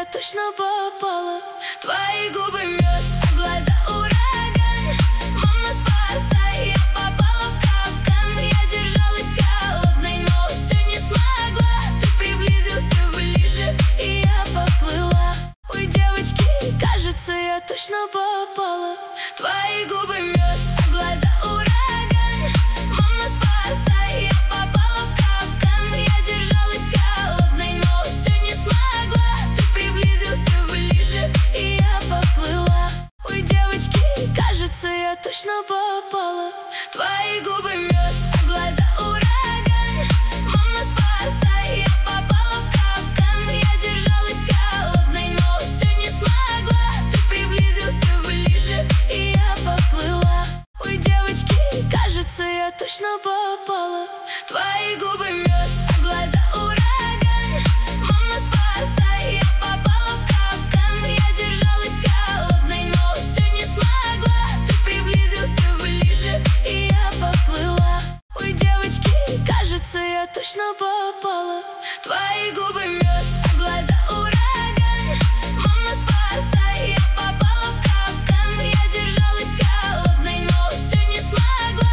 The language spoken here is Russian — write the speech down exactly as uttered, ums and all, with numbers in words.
я точно попала. Твои губы мед, а глаза ураган. Мама, спасай, я попала в капкан. Я держалась холодной, но все не смогла. Ты приблизился ближе, и я поплыла. Ой, девочки, кажется, я точно попала. Твои губы мед, а глаза ураган. Мама, спасай, я попала в капкан. Я держалась холодной, но все не смогла. Ты приблизился ближе, и я поплыла. Ой, девочки, кажется, я точно попала. Твои губы мед, а глаза ураган. Мама, спасай, я попала в капкан. Я держалась холодной, но все не смогла. Ты приблизился ближе, и я поплыла. Ой, девочки, кажется, я точно попала. Твои губы мед, а глаза ураган. Мама, спасай, я попала в капкан. Я держалась холодной, но все не смогла. Ты приблизился ближе, и я поплыла. Ой, девочки, кажется, я точно попала. Твои губы мед, а глаза ураган.